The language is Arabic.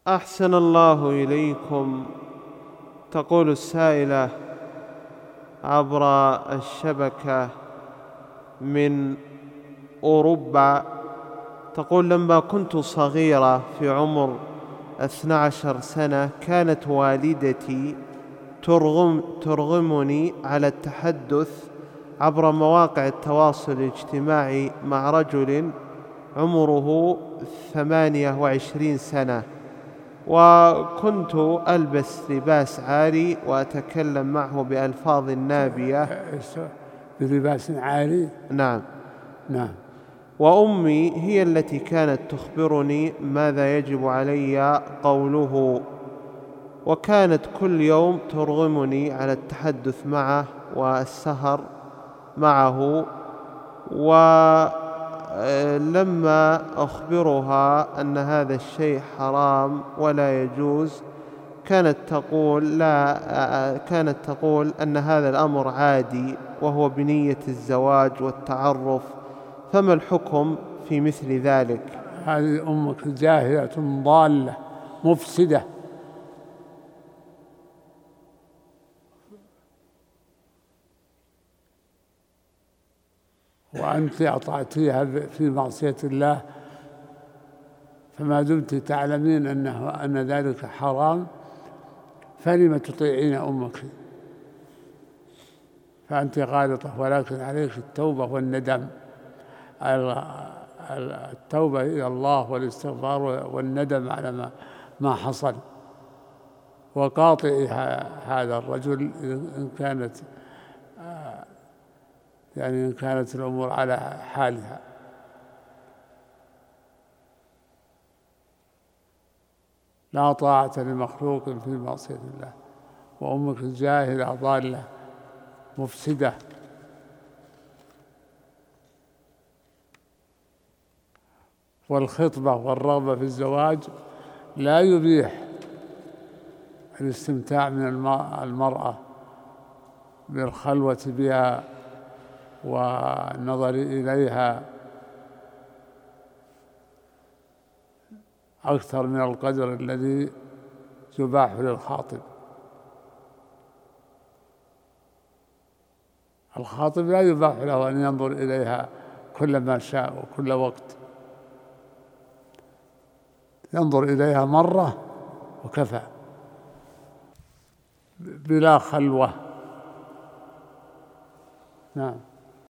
أحسن الله إليكم. تقول السائلة عبر الشبكة من أوروبا، تقول: لما كنت صغيرة في عمر 12 سنة كانت والدتي ترغمني على التحدث عبر مواقع التواصل الاجتماعي مع رجل عمره 28 سنة، وكنت ألبس لباس عاري وأتكلم معه بألفاظ نابية. بلباس عاري؟ نعم. نعم. وأمي هي التي كانت تخبرني ماذا يجب علي قوله، وكانت كل يوم ترغمني على التحدث معه والسهر معه. ولما أخبرها أن هذا الشيء حرام ولا يجوز كانت تقول أن هذا الأمر عادي وهو بنية الزواج والتعرف، فما الحكم في مثل ذلك؟ هذه أمك جاهلة ضالة مفسدة، وأنت أطعتيها في معصية الله، فما دمت تعلمين أن ذلك حرام فلم تطيعين أمك؟ فأنت غالطة، ولكن عليك التوبة والندم، التوبة إلى الله والاستغفار والندم على ما حصل، وقاطعي هذا الرجل إن كانت الأمور على حالها. لا طاعة لمخلوق في معصية الله، وأمك جاهلة ضالة مفسدة. والخطبة والرغبة في الزواج لا يبيح الاستمتاع من المرأة بالخلوة بها والنظر إليها أكثر من القدر الذي يباح للخاطب. الخاطب لا يباح له أن ينظر إليها كل ما شاء وكل وقت، ينظر إليها مرة وكفى بلا خلوة. نعم.